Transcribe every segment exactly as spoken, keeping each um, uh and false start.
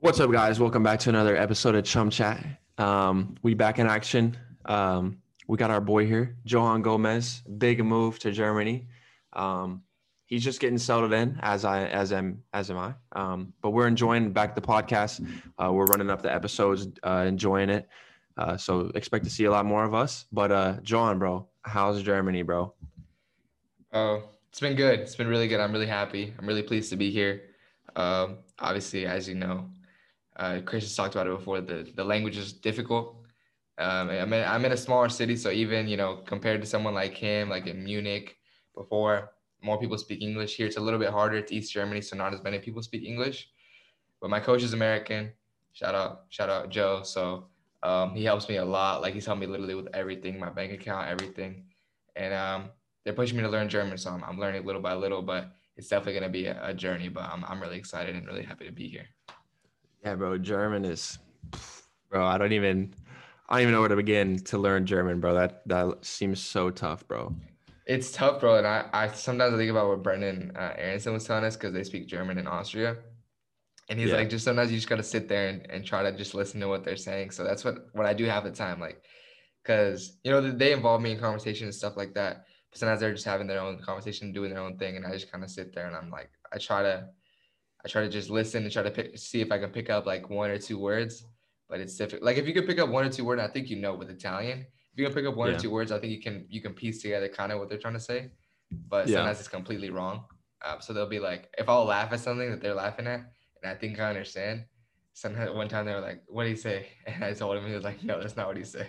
What's up, guys? Welcome back to another episode of Chum Chat. Um, we back in action. Um, we got our boy here, Johan Gomez. Big move to Germany. Um, he's just getting settled in, as I as am as am I. Um, but we're enjoying back the podcast. Uh, we're running up the episodes, uh, enjoying it. Uh, so expect to see a lot more of us. But uh, Johan, bro, how's Germany, bro? Oh, it's been good. It's been really good. I'm really happy. I'm really pleased to be here. Um, obviously, as you know, uh, Chris has talked about it before. The the language is difficult. Um, I'm in, I'm in a smaller city, so even you know compared to someone like him, like in Munich, before more people speak English. Here, it's a little bit harder. It's East Germany, so not as many people speak English. But my coach is American. Shout out, shout out Joe. So um, he helps me a lot. Like he's helped me literally with everything, my bank account, everything. And um, they're pushing me to learn German, so I'm, I'm learning little by little. But it's definitely gonna be a, a journey. But I'm I'm really excited and really happy to be here. Yeah, bro. German is, bro. I don't even, I don't even know where to begin to learn German, bro. That that seems so tough, bro. It's tough, bro. And I, I sometimes I think about what Brendan uh, Aronson was telling us because they speak German in Austria. And he's Yeah. like, just sometimes you just gotta sit there and, and try to just listen to what they're saying. So that's what what I do have the time, like, because you know they involve me in conversation and stuff like that. But sometimes they're just having their own conversation, doing their own thing, and I just kind of sit there and I'm like, I try to I try to just listen and try to pick, see if I can pick up like one or two words. But it's difficult. Like if you could pick up one or two words, I think you know with Italian. If you can pick up one or Yeah. two words, I think you can you can piece together kind of what they're trying to say. But Yeah. sometimes it's completely wrong. Um, so they'll be like, if I'll laugh at something that they're laughing at, and I think I understand. Sometimes one time they were like, "What did he say?" And I told him, he was like, "No, that's not what he said."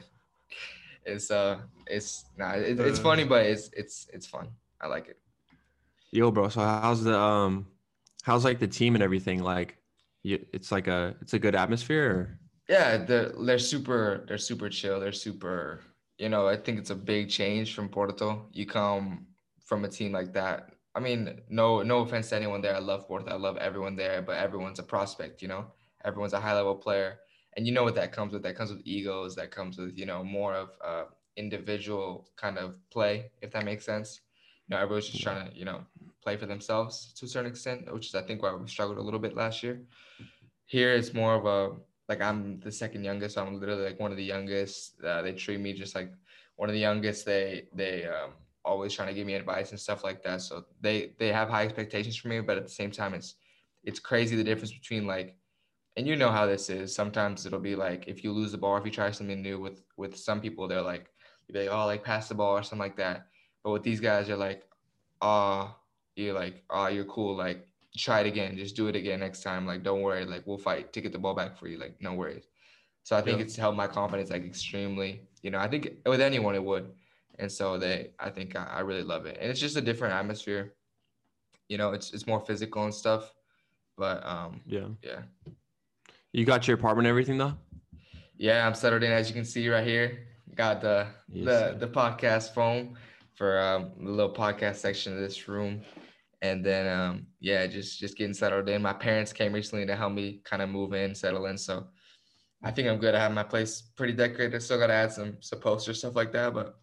It's uh, it's nah, it, it's Uh, funny, but it's it's it's fun. I like it. Yo, bro. So how's the um, how's like the team and everything? Like, you, it's like a it's a good atmosphere. Or? Yeah, they're they're super they're super chill. They're super, you know, I think it's a big change from Porto. You come from a team like that. I mean, no no offense to anyone there. I love Porto. I love everyone there, but everyone's a prospect, you know. Everyone's a high level player. And you know what that comes with. That comes with egos. That comes with, you know, more of uh individual kind of play, if that makes sense. You know, everyone's just Yeah. trying to, you know, play for themselves to a certain extent, which is I think why we struggled a little bit last year. Here it's more of a like I'm the second youngest, so I'm literally like one of the youngest. Uh, they treat me just like one of the youngest. They they um, always trying to give me advice and stuff like that. So they they have high expectations for me, but at the same time, it's it's crazy the difference between like and you know how this is. Sometimes it'll be like if you lose the ball, if you try something new with with some people, they're like you'll be like oh like pass the ball or something like that. But with these guys, you're like ah you're like ah you're cool like try it again. Just do it again next time. Like, don't worry. Like, we'll fight to get the ball back for you. Like, no worries. So I think Yeah. it's helped my confidence like extremely. You know, I think with anyone it would. And so they, I think I, I really love it. And it's just a different atmosphere. You know, it's it's more physical and stuff. But um, Yeah. yeah, You got your apartment and everything though. yeah. I'm settled in as you can see right here. Got the Yes, the sir. the podcast phone for um, the little podcast section of this room. And then um yeah just just getting settled in. My parents came recently to help me kind of move in, settle in, so I think I'm good. I have my place pretty decorated. Still got to add some some posters, stuff like that, but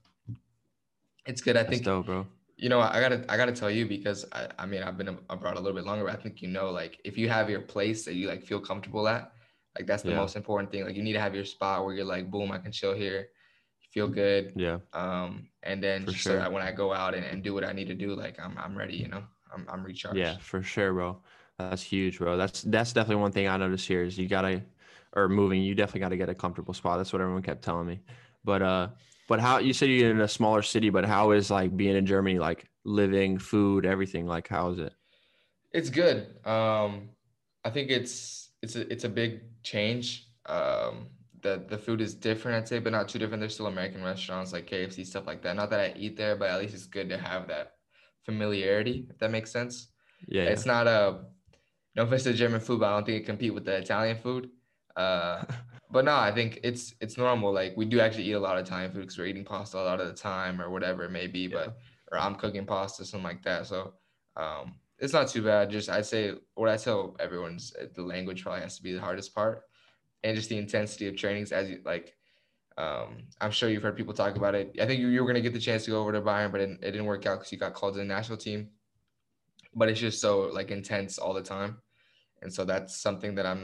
it's good. I That's think dope, bro. you know I gotta I gotta tell you because I, I mean I've been abroad a little bit longer, but I think you know like if you have your place that you like feel comfortable at, like that's the Yeah. most important thing. Like you need to have your spot where you're like boom, I can chill here, feel good, Yeah. um, and then For just so sure. that when I go out and, and do what I need to do, like I'm I'm ready. You know, I'm I'm Yeah, recharged. for sure, bro. That's huge, bro. That's that's definitely one thing I noticed here is you gotta, or moving, you definitely gotta get a comfortable spot. That's what everyone kept telling me. But uh, but how you said you're in a smaller city, but how is like being in Germany, like living, food, everything? Like how is it? It's good. Um, I think it's it's a it's a big change. Um, the the food is different, I'd say, but not too different. There's still American restaurants like K F C, stuff like that. Not that I eat there, but at least it's good to have that familiarity, if that makes sense. Yeah, yeah. It's not a no offense to German food, but I don't think it compete with the Italian food. Uh, but no, I think it's it's normal. Like we do actually eat a lot of Italian food because we're eating pasta a lot of the time or whatever it may be. Yeah. But or I'm cooking pasta, something like that. So um, it's not too bad. Just I'd say what I tell everyone's uh, the language probably has to be the hardest part, and just the intensity of trainings as you like. Um, I'm sure you've heard people talk about it. I think you, you were going to get the chance to go over to Bayern, but it, it didn't work out because you got called to the national team. But it's just so like intense all the time, and so that's something that I'm not.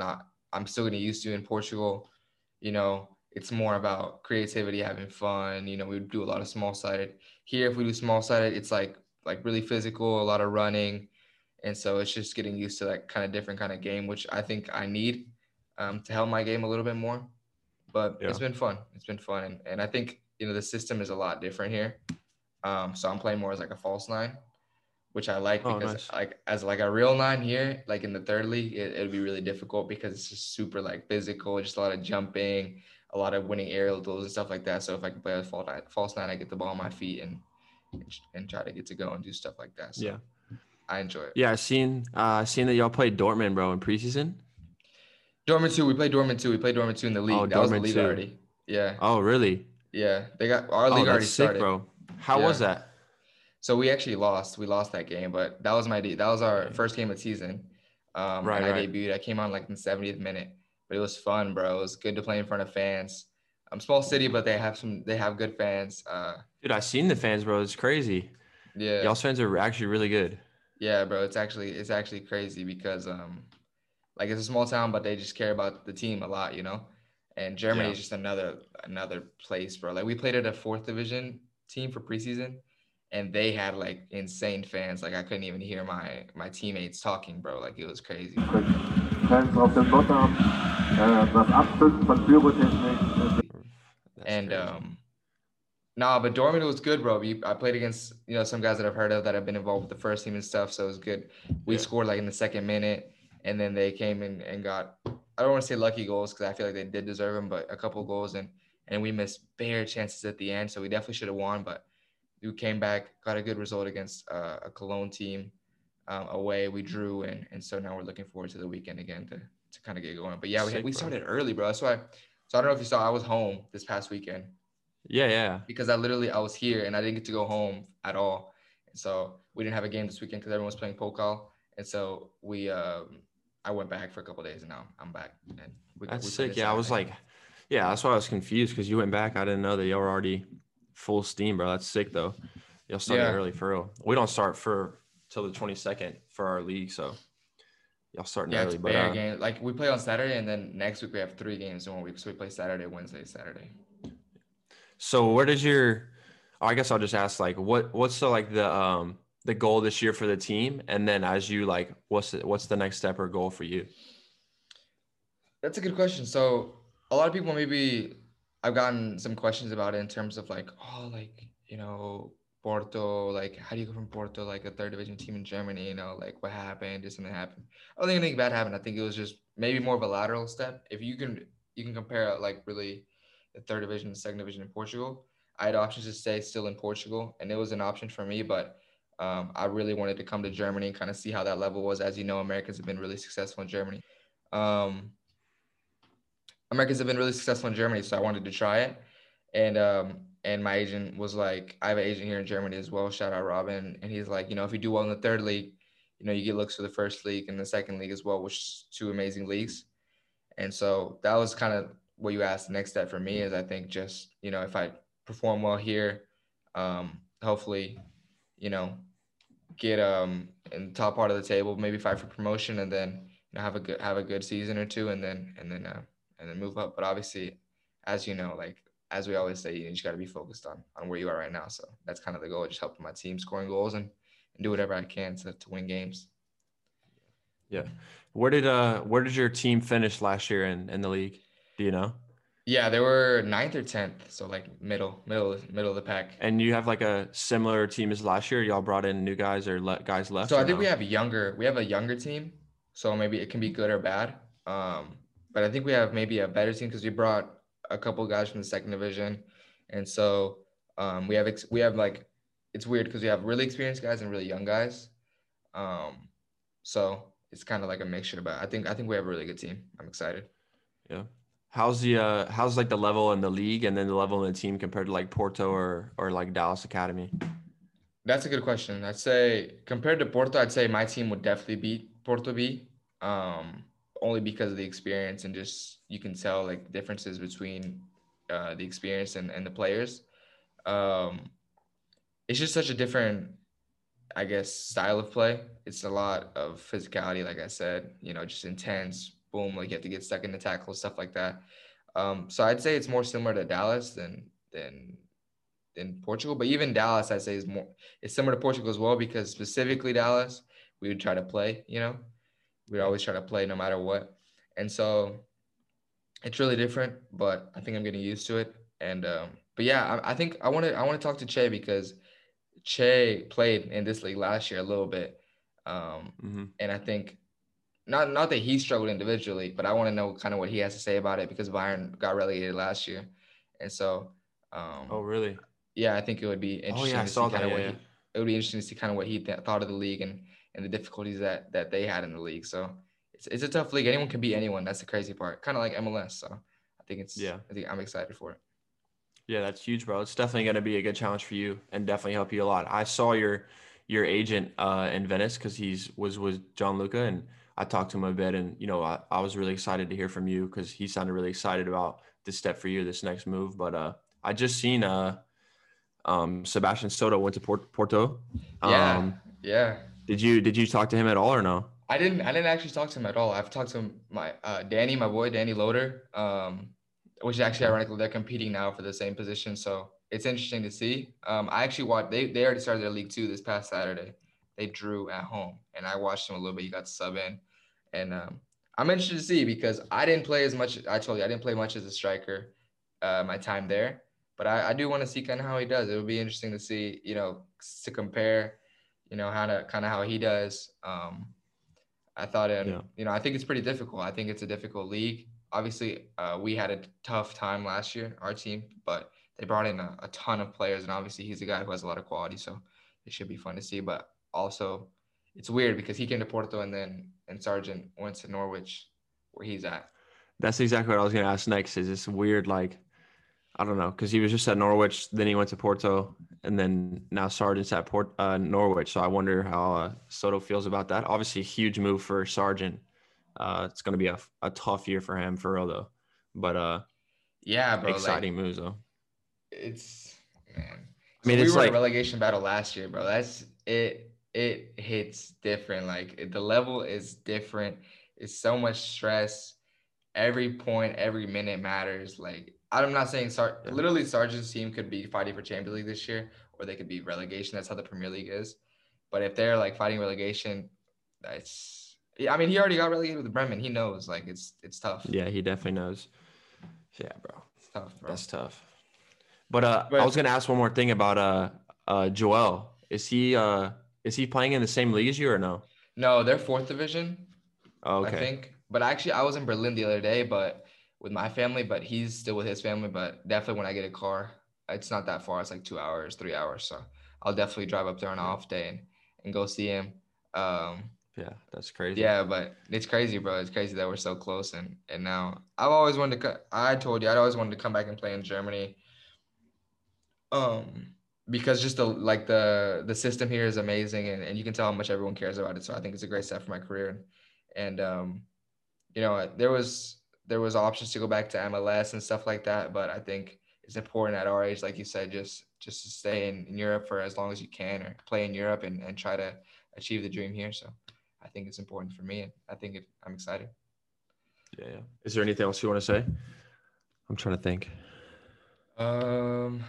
I'm still getting used to in Portugal. You know, it's more about creativity, having fun. You know, we do a lot of small sided. Here, if we do small sided, it's like like really physical, a lot of running, and so it's just getting used to that kind of different kind of game, which I think I need um, to help my game a little bit more. But Yeah. it's been fun. It's been fun, and, and I think you know the system is a lot different here. Um, so I'm playing more as like a false nine, which I like Oh, because nice. like as like a real nine here, like in the third league, it, it'd be really difficult because it's just super like physical, just a lot of jumping, a lot of winning aerial duels and stuff like that. So if I can play a false nine, false nine, I get the ball on my feet and and try to get to go and do stuff like that. So Yeah. I enjoy it. Yeah, I seen uh I seen that y'all played Dortmund, bro, in preseason. Dortmund two, we played Dortmund two. We played Dortmund two in the Oh, league. That was the Dortmund league too. already. Yeah, Oh, really? yeah. They got our Oh, league that's already sick, started. bro. How was Yeah. that? So we actually lost. We lost that game, but that was my that was our Dang. first game of the season. Um, Right, and I right. debuted. I came on like in the seventieth minute, but it was fun, bro. It was good to play in front of fans. Um, small city, but they have some. They have good fans. Uh, Dude, I seen the fans, bro. It's crazy. yeah, Y'all's fans are actually really good. yeah, bro. It's actually it's actually crazy because um, like it's a small town, but they just care about the team a lot, you know. And Germany Yeah. is just another another place, bro. Like we played at a fourth division team for preseason, and they had like insane fans. Like I couldn't even hear my my teammates talking, bro. Like it was crazy. Fans auf den Dotter, äh, das Abzünden von Pyrotechnik. That's And crazy. um, nah, but Dortmund was good, bro. We, I played against you know some guys that I've heard of that have been involved with the first team and stuff, so it was good. We Yeah. scored like in the second minute, and then they came in and got I don't want to say lucky goals because I feel like they did deserve them, but a couple goals and and we missed bare chances at the end, so we definitely should have won. But we came back, got a good result against uh, a Cologne team um, away. We drew, and and so now we're looking forward to the weekend again to to kind of get going. But yeah, we we Sick, bro. started early, bro. That's why. So I don't know if you saw, I was home this past weekend Yeah, yeah. because I literally I was here and I didn't get to go home at all. And so we didn't have a game this weekend because everyone was playing Pokal. And so we um, I went back for a couple days and now I'm back and we That's we played sick. this Yeah, I was Saturday. like, yeah, that's why I was confused because you went back. I didn't know that y'all were already full steam, bro. That's sick though. Y'all started Yeah. early for real. We don't start for till the twenty-second for our league, so y'all starting Yeah, it's early. But bare uh, game. Like we play on Saturday and then next week we have three games in one week. So we play Saturday, Wednesday, Saturday. so where does your? Oh, I guess I'll just ask like, what what's the like the um the goal this year for the team, and then as you like, what's the, what's the next step or goal for you? That's a good question. So a lot of people maybe I've gotten some questions about it in terms of like, oh, like, you know, Porto, like how do you go from Porto, like a third division team in Germany, you know, like what happened? Did something happen? I don't think anything bad happened. I think it was just maybe more of a lateral step. If you can you can compare like really the third division, the second division in Portugal. I had options to stay still in Portugal, and it was an option for me, but um, I really wanted to come to Germany and kind of see how that level was. As you know, Americans have been really successful in Germany. Um, Americans have been really successful in Germany, so I wanted to try it. And um, and my agent was like, I have an agent here in Germany as well. Shout out Robin, and he's like, you know, if you do well in the third league, you know, you get looks for the first league and the second league as well, which is two amazing leagues. And so that was kind of what you asked. The next step for me is I think just you know if I perform well here, um, hopefully, you know, get um in the top part of the table, maybe fight for promotion, and then you know have a good have a good season or two, and then and then uh, and then move up. But obviously, as you know, like as we always say, you just got to be focused on on where you are right now. So that's kind of the goal, just helping my team scoring goals and, and do whatever I can to to win games. Yeah. Where did uh where did your team finish last year in in the league? Do you know? Yeah, they were ninth or tenth, so like middle, middle, middle of the pack. And you have like a similar team as last year. Y'all brought in new guys or let guys left So or I think we no? have a younger, we have a younger team. So maybe it can be good or bad. Um, but I think we have maybe a better team because we brought a couple guys from the second division, and so um, we have ex- we have like it's weird because we have really experienced guys and really young guys. Um, so it's kind of like a mixture. But I think I think we have a really good team. I'm excited. Yeah. How's the uh how's like the level in the league and then the level in the team compared to like Porto or or like Dallas Academy? That's a good question. I'd say compared to Porto, I'd say my team would definitely beat Porto B. Um, only because of the experience and just you can tell like differences between uh, the experience and, and the players. Um, it's just such a different, I guess, style of play. It's a lot of physicality, like I said, you know, just intense, boom, like you have to get stuck in the tackle, stuff like that. Um, so I'd say it's more similar to Dallas than than than Portugal. But even Dallas, I'd say is more it's similar to Portugal as well, because specifically Dallas, we would try to play. You know, we'd always try to play no matter what, and so it's really different. But I think I'm getting used to it. And um, but yeah, I, I think I want to I want to talk to Che, because Che played in this league last year a little bit, um, Mm-hmm. and I think not not that he struggled individually, but I want to know kind of what he has to say about it, because Bayern got relegated last year, and so um, Oh, really? yeah, I think it would be Oh, interesting yeah, I to see saw kind that. of Yeah, what yeah. he it would be interesting to see kind of what he th- thought of the league and and the difficulties that that they had in the league. So it's it's a tough league. Anyone can beat anyone. That's the crazy part. Kind of like M L S. So I think it's Yeah. I think I'm excited for it. Yeah, that's huge, bro. It's definitely going to be a good challenge for you and definitely help you a lot. I saw your your agent uh, in Venice because he's was with Gianluca, and I talked to him a bit, and you know I, I was really excited to hear from you because he sounded really excited about this step for you, this next move. But uh, I just seen uh, um, Sebastian Soto went to Port- Porto. Yeah, Um, yeah. did you did you talk to him at all or no? I didn't I didn't actually talk to him at all. I've talked to my uh, Danny, my boy Danny Loader, um, which is actually Okay. ironically they're competing now for the same position. So it's interesting to see. Um, I actually watched they they already started their league two this past Saturday. They drew at home, and I watched them a little bit. You got to sub in, and um, I'm interested to see because I didn't play as much. I told you I didn't play much as a striker, uh, my time there. But I, I do want to see kind of how he does. It would be interesting to see, you know, to compare, you know, how to kind of how he does. Um, I thought, and Yeah. you know, I think it's pretty difficult. I think it's a difficult league. Obviously, uh, we had a tough time last year, our team, but they brought in a, a ton of players, and obviously, he's a guy who has a lot of quality, so it should be fun to see. But also, it's weird because he came to Porto, and then and Sargent went to Norwich, where he's at. That's exactly what I was going to ask next. Is this weird, like, I don't know, because he was just at Norwich, then he went to Porto, and then now Sargent's at Port uh, Norwich. So I wonder how uh, Soto feels about that. Obviously, a huge move for Sargent. Uh, it's going to be a, a tough year for him, for real, though. But uh, Yeah, bro. exciting Like moves, though. it's man. I So mean, we it's were in a like, relegation battle last year, bro. That's it. It hits different. Like it- the level is different. It's so much stress. Every point, every minute matters. Like I'm not saying Sar- yeah, literally Sargent's team could be fighting for Champions League this year, or they could be relegation. That's how the Premier League is. But if they're like fighting relegation, that's yeah. I mean, he already got relegated with Bremen. He knows like it's it's tough. yeah, he definitely knows. Yeah, bro, It's tough, bro. that's tough. But uh, I But was gonna ask one more thing about uh, uh, Joel. Is he uh, is he playing in the same league as you or no? no, they're fourth division. Oh, I okay. think. But actually, I was in Berlin the other day, but with my family. But he's still with his family. But definitely, when I get a car, it's not that far. It's like two hours, three hours. So I'll definitely drive up there on an Yeah. off day and, and go see him. Um, Yeah, that's crazy. yeah, but it's crazy, bro. It's crazy that we're so close. And and now I've always wanted to. co- I told you I'd always wanted to come back and play in Germany. Um, because just the like the the system here is amazing, and, and you can tell how much everyone cares about it. So I think it's a great step for my career. And um, you know, there was there was options to go back to M L S and stuff like that, but I think it's important at our age, like you said, just just to stay in, in Europe for as long as you can, or play in Europe and, and try to achieve the dream here. So I think it's important for me, and I think it, I'm excited. Yeah, yeah. Is there anything else you want to say? I'm trying to think. Um,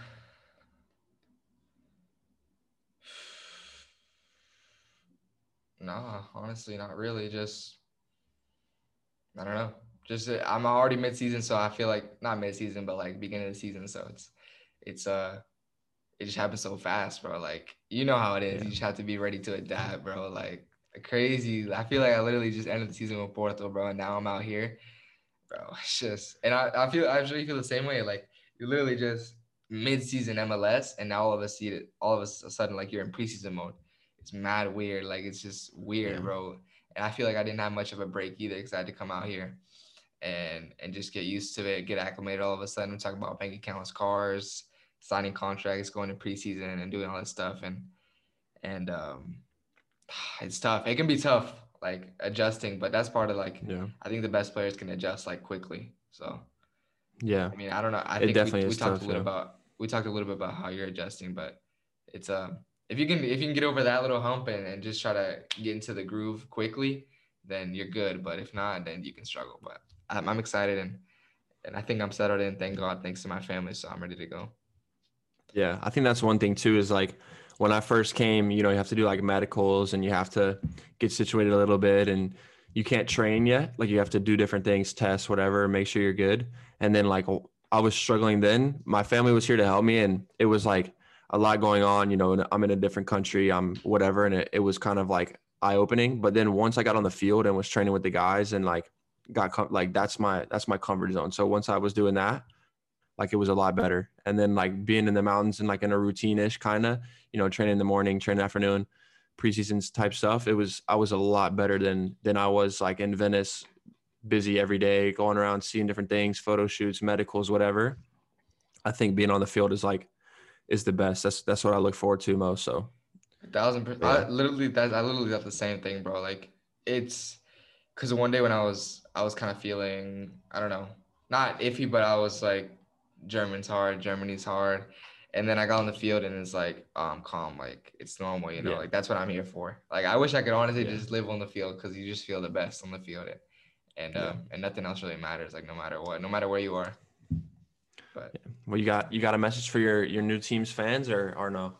nah, honestly, not really. Just I don't know. Just uh, I'm already mid-season, so I feel like not mid-season, but like beginning of the season. So it's it's uh it just happens so fast, bro. Like you know how it is. Yeah. You just have to be ready to adapt, bro. Like crazy. I feel like I literally just ended the season with Porto, bro, and now I'm out here, bro. It's just and I, I feel I really feel the same way. Like you literally just mid-season M L S, and now all of a sudden, all of a sudden, like you're in preseason mode. It's mad weird. Like it's just weird, Yeah. bro. And I feel like I didn't have much of a break either because I had to come out here and and just get used to it, get acclimated all of a sudden. We're talking about bank accounts, cars, signing contracts, going to preseason and doing all that stuff. And and um it's tough. It can be tough, like adjusting, but that's part of like Yeah. I think the best players can adjust like quickly. So Yeah. I mean, I don't know. I It think we, definitely we is talked tough, a little yeah. about we talked a little bit about how you're adjusting, but it's um if you can if you can get over that little hump and, and just try to get into the groove quickly, then you're good. But if not, then you can struggle. But I'm, I'm excited, and and I think I'm settled in. Thank God, thanks to my family. So I'm ready to go. Yeah, I think that's one thing too, is like when I first came, you know, you have to do like medicals and you have to get situated a little bit, and you can't train yet. Like you have to do different things, tests, whatever, make sure you're good. And then like I was struggling then. My family was here to help me, and it was like a lot going on, you know, and I'm in a different country, I'm whatever. And it, it was kind of like eye opening. But then once I got on the field and was training with the guys and like got com- like that's my that's my comfort zone. So once I was doing that, like it was a lot better. And then like being in the mountains and like in a routine-ish kind of, you know, training in the morning, training afternoon, preseasons type stuff. It was, I was a lot better than, than I was like in Venice, busy every day, going around, seeing different things, photo shoots, medicals, whatever. I think being on the field is like, is the best. That's, that's what I look forward to most. So A thousand percent. Yeah. I literally that I literally got the same thing, bro. Like it's because one day when I was I was kind of feeling, I don't know, not iffy, but I was like, German's hard, Germany's hard. And then I got on the field and it's like, oh, I'm calm. Like it's normal, you know, Yeah. like that's what I'm here for. Like I wish I could honestly Yeah. just live on the field because you just feel the best on the field. And and, Yeah. um, and nothing else really matters, like no matter what, no matter where you are. But well, you got, you got a message for your, your new team's fans or, or no?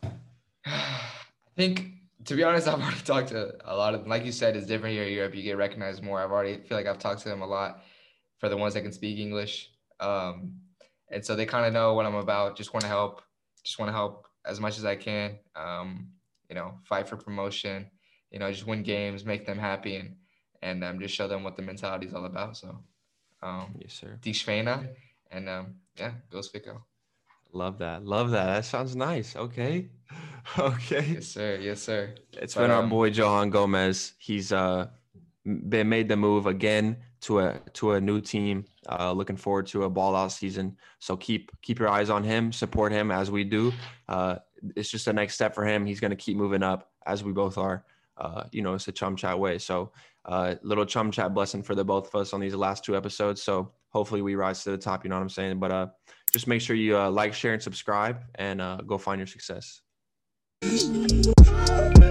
I think, to be honest, I've already talked to a lot of them. Like you said, it's different here in Europe. You get recognized more. I've already feel like I've talked to them a lot for the ones that can speak English. Um, and so they kind of know what I'm about. Just want to help. Just want to help as much as I can. Um, you know, fight for promotion. You know, just win games, make them happy, and and um, just show them what the mentality is all about. So, um, Yes, sir. Die Schweine, and um, yeah, goes Fico. Love that. Love that. That sounds nice. Okay. Okay. Yes, sir. Yes, sir. It's But, been our um, boy Johan Gomez. He's uh been made the move again to a to a new team. Uh, looking forward to a ball out season. So keep keep your eyes on him. Support him as we do. Uh, it's just a next step for him. He's going to keep moving up as we both are. Uh, you know, it's a chum chat way. So uh, little chum chat blessing for the both of us on these last two episodes. So hopefully we rise to the top. You know what I'm saying? But uh, just make sure you uh, like, share, and subscribe, and uh, go find your success.